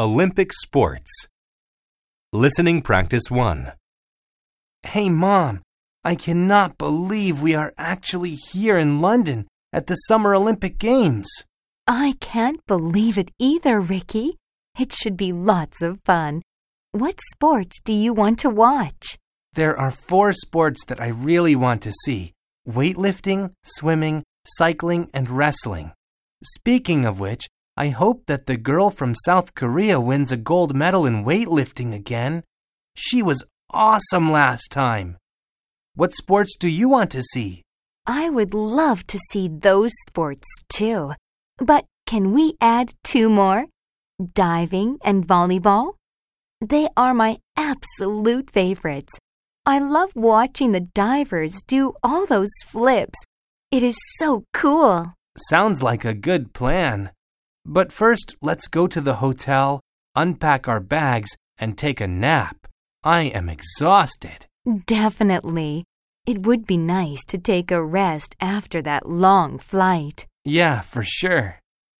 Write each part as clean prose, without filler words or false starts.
Olympic sports. Listening practice 1. Hey, Mom, I cannot believe we are actually here in London at the Summer Olympic Games. I can't believe it either, Ricky. It should be lots of fun. What sports do you want to watch? There are 4 sports that I really want to see: weightlifting, swimming, cycling, and wrestling. Speaking of which, I hope that the girl from South Korea wins a gold medal in weightlifting again. She was awesome last time. What sports do you want to see? I would love to see those sports too. But can we add 2 more? Diving and volleyball? They are my absolute favorites. I love watching the divers do all those flips. It is so cool. Sounds like a good plan. But first, let's go to the hotel, unpack our bags, and take a nap. I am exhausted. Definitely. It would be nice to take a rest after that long flight. Yeah, for sure.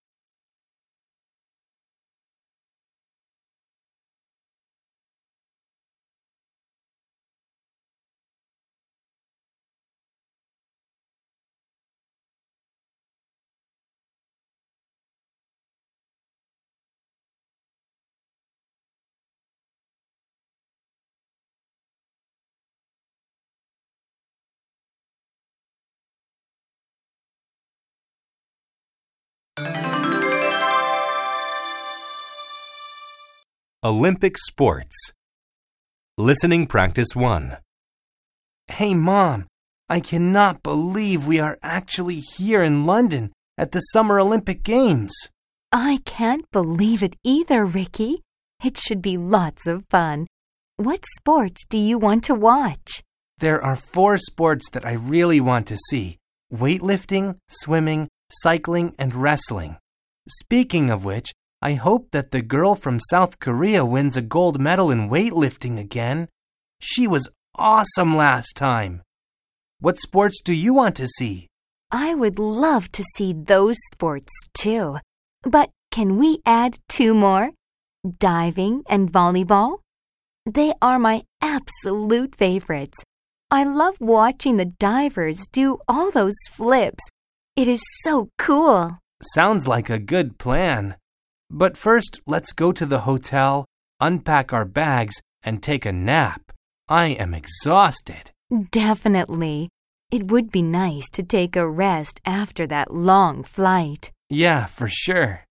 Olympic sports. Listening practice 1. Hey, Mom, I cannot believe we are actually here in London at the Summer Olympic Games. I can't believe it either, Ricky. It should be lots of fun. What sports do you want to watch? There are 4 sports that I really want to see: weightlifting, swimming, cycling, and wrestling. Speaking of which, I hope that the girl from South Korea wins a gold medal in weightlifting again. She was awesome last time. What sports do you want to see? I would love to see those sports too. But can we add 2 more? Diving and volleyball? They are my absolute favorites. I love watching the divers do all those flips. It is so cool. Sounds like a good plan. But first, let's go to the hotel, unpack our bags, and take a nap. I am exhausted. Definitely. It would be nice to take a rest after that long flight. Yeah, for sure.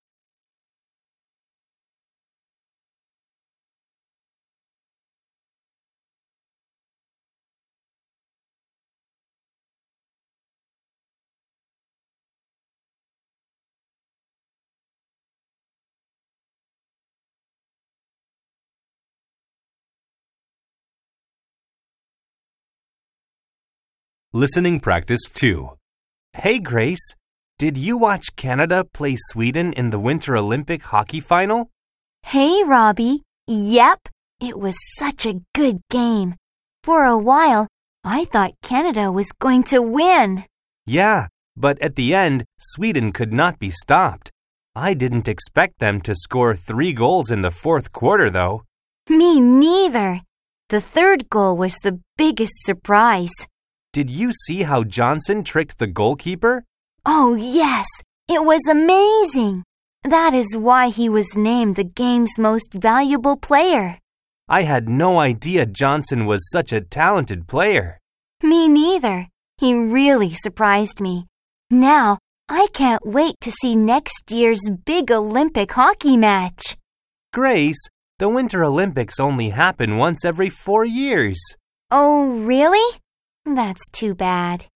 Listening practice 2. Hey, Grace, did you watch Canada play Sweden in the Winter Olympic hockey final? Hey, Robbie. Yep, it was such a good game. For a while, I thought Canada was going to win. Yeah, but at the end, Sweden could not be stopped. I didn't expect them to score 3 goals in the 4th quarter, though. Me neither. The 3rd goal was the biggest surprise. Did you see how Johnson tricked the goalkeeper? Oh, yes. It was amazing. That is why he was named the game's most valuable player. I had no idea Johnson was such a talented player. Me neither. He really surprised me. Now, I can't wait to see next year's big Olympic hockey match. Grace, the Winter Olympics only happen once every 4 years. Oh, really? That's too bad.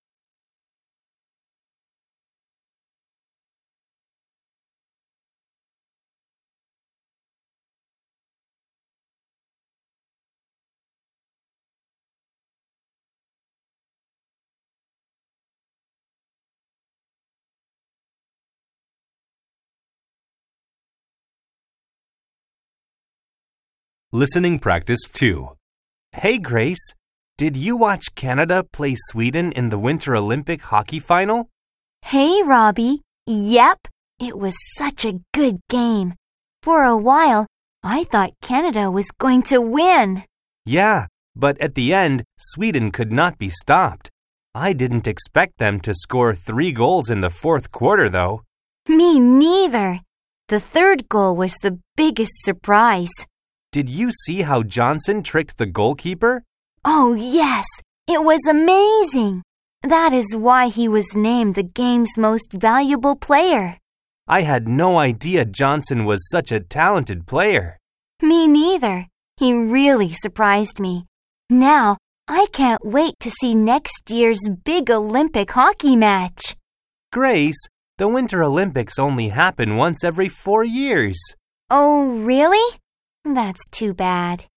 Listening practice 2. Hey, Grace, did you watch Canada play Sweden in the Winter Olympic hockey final? Hey, Robbie. Yep, it was such a good game. For a while, I thought Canada was going to win. Yeah, but at the end, Sweden could not be stopped. I didn't expect them to score 3 goals in the fourth quarter, though. Me neither. The third goal was the biggest surprise. Did you see how Johnson tricked the goalkeeper? Oh, yes. It was amazing. That is why he was named the game's most valuable player. I had no idea Johnson was such a talented player. Me neither. He really surprised me. Now, I can't wait to see next year's big Olympic hockey match. Grace, the Winter Olympics only happen once every 4 years. Oh, really? That's too bad.